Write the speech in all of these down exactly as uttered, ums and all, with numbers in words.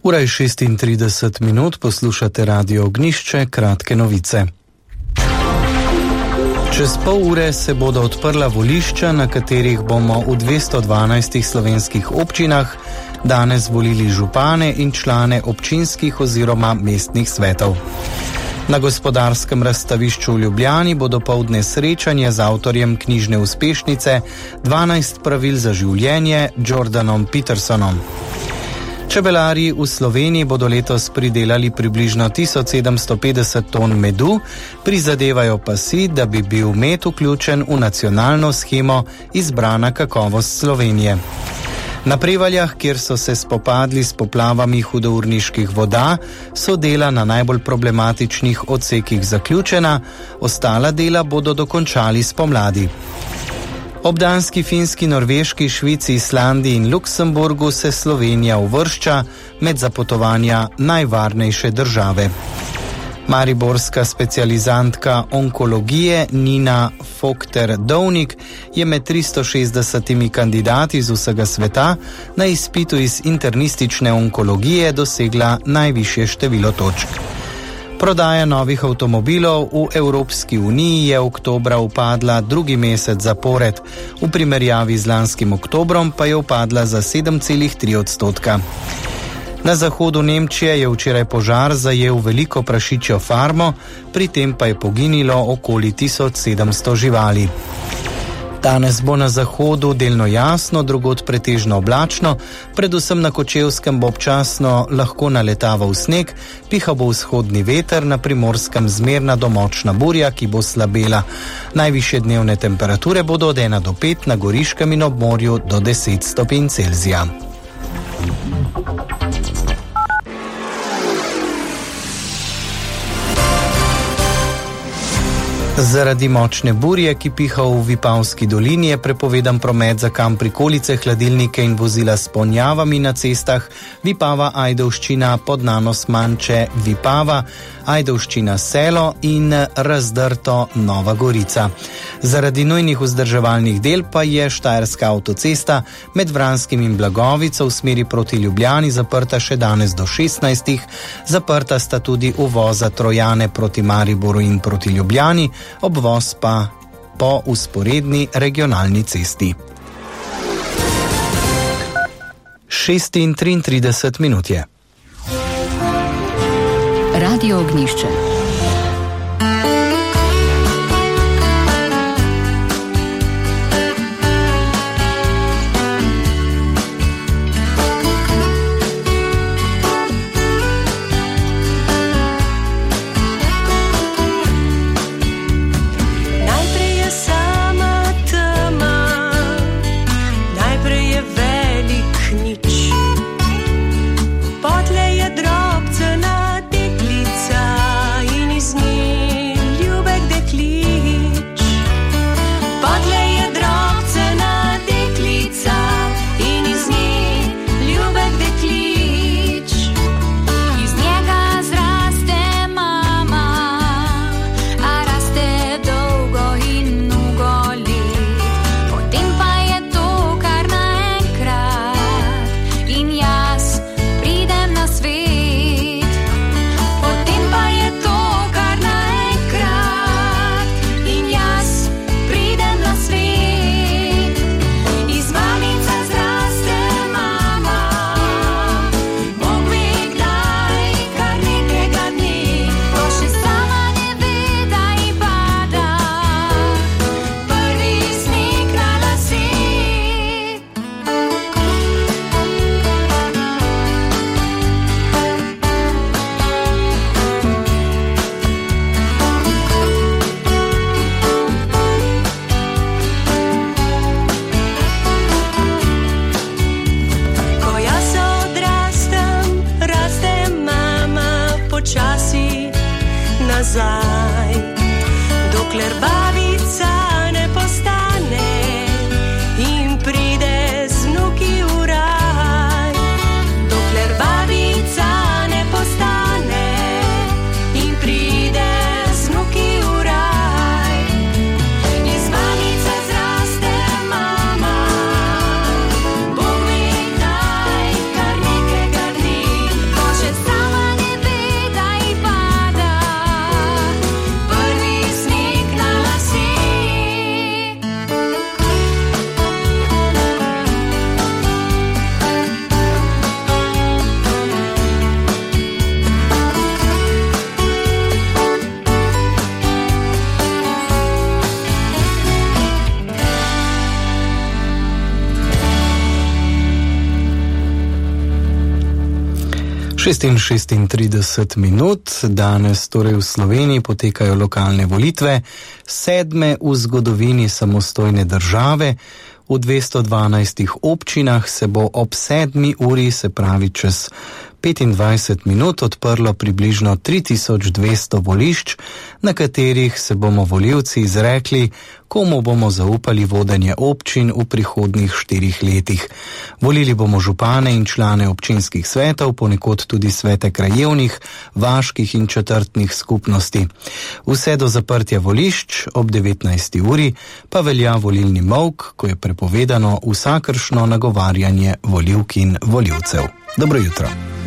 Ura je šestintrideset minut, poslušate Radio Ognjišče, kratke novice. Čez pol ure se bodo odprla volišča, na katerih bomo v dvesto dvanajstih slovenskih občinah danes volili župane in člane občinskih oziroma mestnih svetov. Na Gospodarskem razstavišču v Ljubljani bo dopoldne srečanje z avtorjem knjižne uspešnice dvanajst pravil za življenje Jordanom Petersonom. Čebelarji v Sloveniji bodo letos pridelali približno tisoč sedemsto petdeset ton medu, prizadevajo pa si, da bi bil med vključen v nacionalno shemo Izbrana kakovost Slovenije. Na Prevaljah, kjer so se spopadli s poplavami hudourniških voda, so dela na najbolj problematičnih odsekih zaključena, ostala dela bodo dokončali spomladi. Ob Danski, Finski, Norveški, Švici, Islandiji in Luksemburgu se Slovenija uvršča med zapotovanja najvarnejše države. Mariborska specializantka onkologije Nina Fokter-Dovnik je med tristo šestdesetimi kandidati iz vsega sveta na izpitu iz internistične onkologije dosegla najvišje število točk. Prodaja novih avtomobilov v Evropski uniji je oktobra upadla drugi mesec zapored, v primerjavi z lanskim oktobrom pa je upadla za sedem celih tri odstotka. Na zahodu Nemčije je včeraj požar zajel veliko prašičjo farmo, pri tem pa je poginilo okoli tisoč sedemsto živali. Danes bo na zahodu delno jasno, drugod pretežno oblačno, predvsem na Kočevskem bo občasno lahko naletaval sneg, pihal bo vzhodni veter, na Primorskem zmerna do močna burja, ki bo slabela. Najvišje dnevne temperature bodo od ena do pet, na Goriškem in ob morju do deset stopinj Celzija. Zaradi močne burje, ki piha v Vipavski dolini, je prepovedan promet za kam prikolice, hladilnike in vozila s ponjavami na cestah Vipava, Ajdovščina, Podnanos, Manče, Vipava, Ajdovščina, Selo in Razdrto, Nova Gorica. Zaradi nujnih vzdrževalnih del pa je Štajerska avtocesta med Vranskim in Blagovico v smeri proti Ljubljani zaprta še danes do šestnajstih, zaprta sta tudi uvoza Trojane proti Mariboru in proti Ljubljani, obvoz pa po vzporedni regionalni cesti. šestintrideset minut je. Radio Ognjišče. nazaj, dokler babica ne postane in pride z vnuki v raj. Dokler babica ne postane in pride z vnuki v raj. Iz mamice zraste mama, Bog ve kdaj, kar nekega dne, ko šestintrideset minut, danes torej v Sloveniji potekajo lokalne volitve, sedme v zgodovini samostojne države. V dvesto dvanajstih občinah se bo ob sedmi uri, se pravi čez petindvajset minut, odprlo približno tri tisoč dvesto volišč, na katerih se bomo volivci izrekli, komu bomo zaupali vodenje občin v prihodnjih štirih letih. Volili bomo župane in člane občinskih svetov, ponekod tudi svete krajevnih, vaških in četrtnih skupnosti. Vse do zaprtja volišč ob devetnajsti uri pa velja volilni molk, ko je prepovedano vsakršno nagovarjanje volivk in volivcev. Dobro jutro.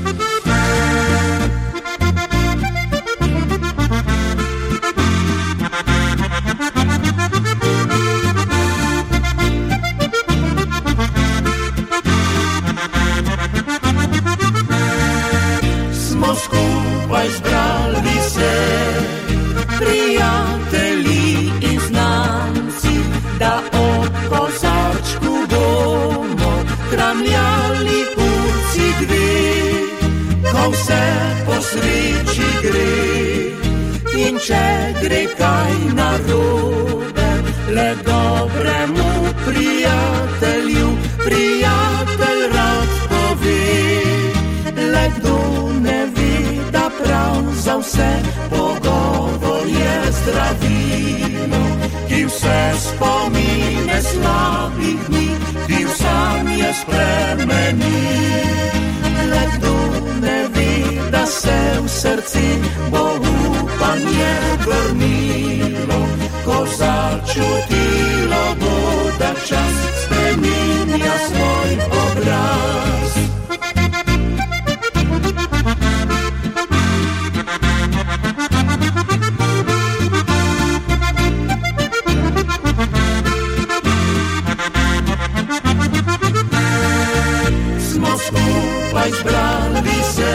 Smo skupaj zbrali se, prijatelji in znanci, da ob kozarčku bomo kramljali urci dve, ko vse po sreči gre. In če gre kaj narobe, le dobremu prijatelju prijatelj rad pove. Le kdo ne ve, da prav za vse pogovor je zdravilo, ki vse spomine slabih dni, ki v sanje spremeni. Le kdo ne ve, da se v srci bo upanje vrnilo, ko začutilo bo, da čas spreminja svoj obraz. Zbrali se,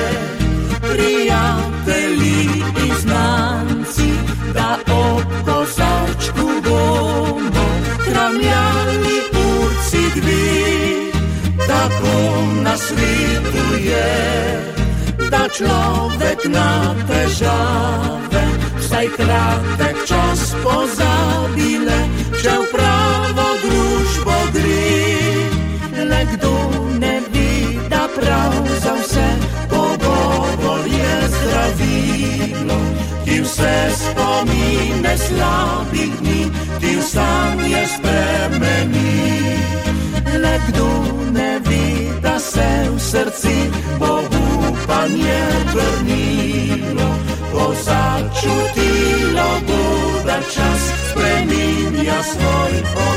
prijatelji in znanci, da ob kozarčku bomo kramljali urci dve. Tako na svetu je, da človek na težave vsaj kratek čas pozabile, če v pravo družbo gre. Le kdo ne ve, da prav za vse pogovor je zdravilo, ki vse spomine slabih dni, ki v sanje spremeni. Le kdo ne ve, da se v srci bo upanje vrnilo, ko začutilo bo, da čas spreminja svoj obraz.